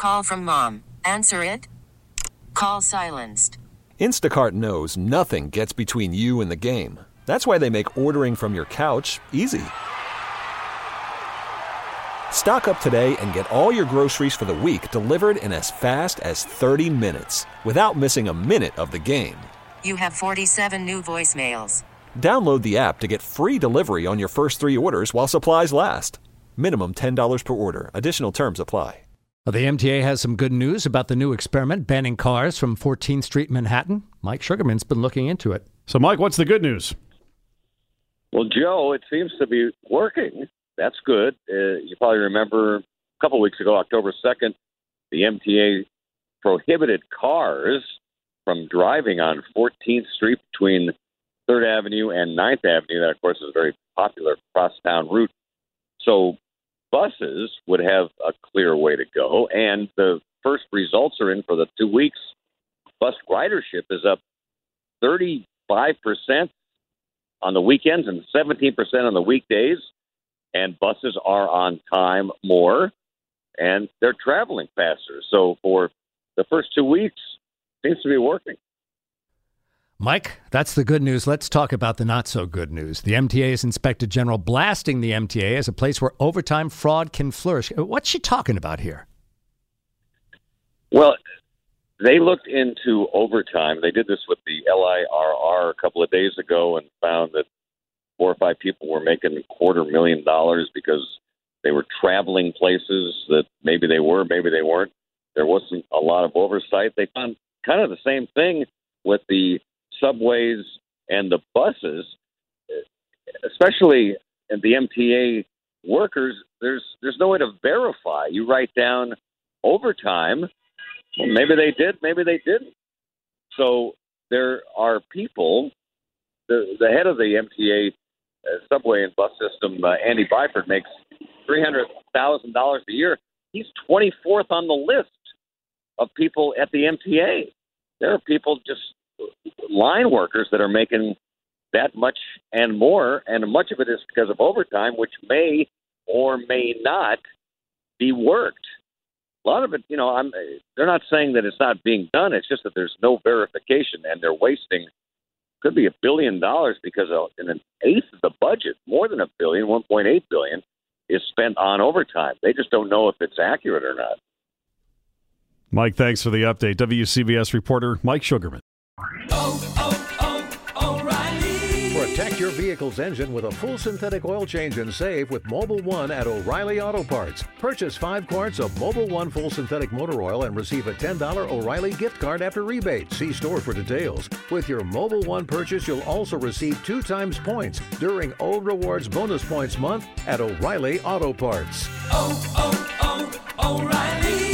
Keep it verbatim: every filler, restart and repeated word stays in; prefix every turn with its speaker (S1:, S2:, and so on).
S1: call from mom. Answer it. Call silenced.
S2: Instacart knows nothing gets between you and the game. That's why they make ordering from your couch easy. Stock up today and get all your groceries for the week delivered in as fast as thirty minutes without missing a minute of the game.
S1: You have forty-seven new voicemails.
S2: Download the app to get free delivery on your first three orders while supplies last. Minimum ten dollars per order. Additional terms apply.
S3: Well, the M T A has some good news about the new experiment banning cars from fourteenth Street, Manhattan. Mike Sugarman's been looking into it.
S4: So, Mike, what's the good news?
S5: Well, Joe, it seems to be working. That's good. Uh, you probably remember a couple weeks ago, October second, the M T A prohibited cars from driving on fourteenth Street between third Avenue and ninth Avenue. That, of course, is a very popular crosstown route. So buses would have a clear way to go, and the first results are in for the two weeks. Bus ridership is up thirty-five percent on the weekends and seventeen percent on the weekdays, and buses are on time more, and they're traveling faster. So for the first two weeks, it seems to be working.
S3: Mike, that's the good news. Let's talk about the not so good news. The M T A's Inspector General blasting the M T A as a place where overtime fraud can flourish. What's she talking about here?
S5: Well, they looked into overtime. They did this with the L I R R a couple of days ago and found that four or five people were making a quarter million dollars because they were traveling places that maybe they were, maybe they weren't. There wasn't a lot of oversight. They found kind of the same thing with the subways and the buses, especially in the M T A workers. There's there's no way to verify. You write down overtime. Well, maybe they did, maybe they didn't. So there are people. The the head of the M T A uh, subway and bus system, uh, Andy Byford, makes three hundred thousand dollars a year. He's twenty-fourth on the list of people at the M T A. There are people just line workers that are making that much and more, and much of it is because of overtime, which may or may not be worked. A lot of it, you know, I'm, they're not saying that it's not being done. It's just that there's no verification, and they're wasting, could be a billion dollars because of, in an eighth of the budget, more than a billion, one point eight billion, is spent on overtime. They just don't know if it's accurate or not.
S4: Mike, thanks for the update. W C B S reporter Mike Sugarman.
S6: Oh, oh, oh, O'Reilly.
S7: Protect your vehicle's engine with a full synthetic oil change and save with Mobil One at O'Reilly Auto Parts. Purchase five quarts of Mobil One full synthetic motor oil and receive a ten dollars O'Reilly gift card after rebate. See store for details. With your Mobil One purchase, you'll also receive two times points during O Rewards Bonus Points Month at O'Reilly Auto Parts.
S6: Oh, oh, oh, O'Reilly.